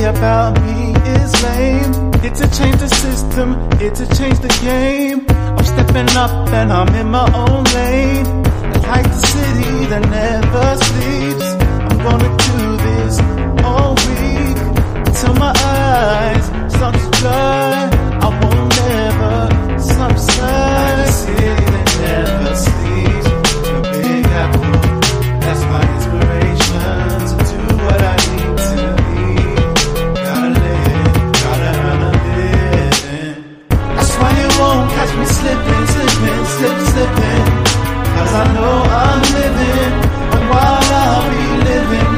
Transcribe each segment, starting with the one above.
about me is lame. It's to change the system, it's to change the game. I'm stepping up and I'm in my own lane. Like the city that never sleeps, I'm gonna do this all week till my eyes start to dry. I won't never subside. Like the city that never sleeps, the Big Apple, that's my inspiration to do what I need to be. Gotta live, gotta earn a living. That's why you won't catch me slipping, slipping. Cause I know I'm living, and while I'll be living,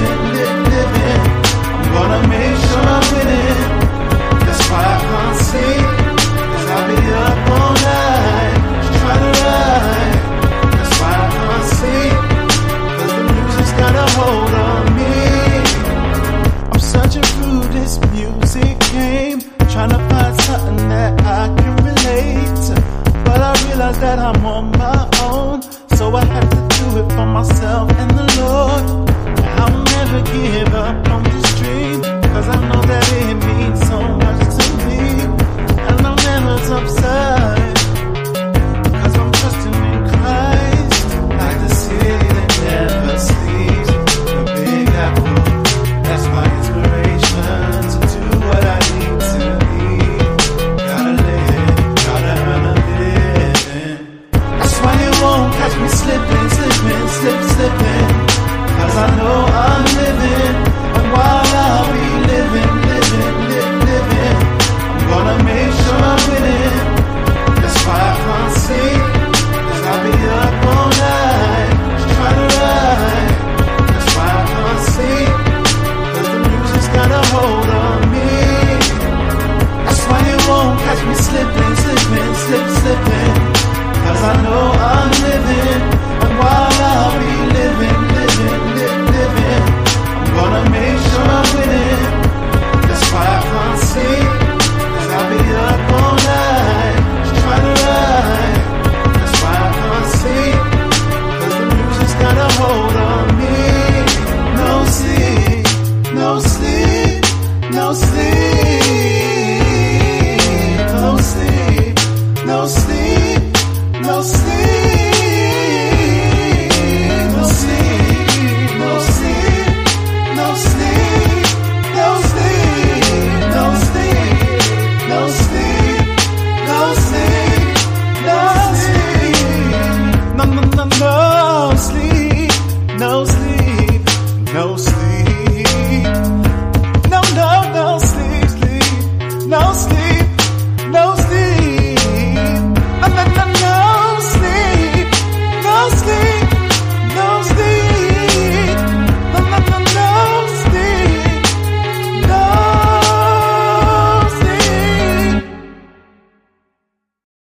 I'm gonna make sure I'm winning. That's why I can't sleep, cause I'll be up all night, just trying to ride. That's why I can't sleep, cause the music's got a hold on me. I'm searching through this music game, trying to find something that I can relate to. But I realize that I'm on my own, so I have to do it for myself and the Lord. I'll never give up on this dream, cause I know that it means so much to me. And I'll never subside, cause I'm trusting in Christ. Like the city that never sleeps, the Big Apple, that's my inspiration to do what I need to be. Gotta live, gotta earn a living. That's why you won't catch me slipping, cause I know I'm living, and while I'll be living, I'm gonna make sure I'm winning. That's why I can't sleep, cause I'll be up all night, just trying to ride. That's why I can't sleep, cause the music's got a hold on me. That's why you won't catch me slipping, cause I know I'm living, and while I'll be living, I'm gonna make sure I'm winning. That's why I can't sleep, cause I'll be up all night, just trying to ride. That's why I can't sleep, cause the music's got a hold on me. No sleep, no sleep, no sleep, no sleep, no sleep, no sleep.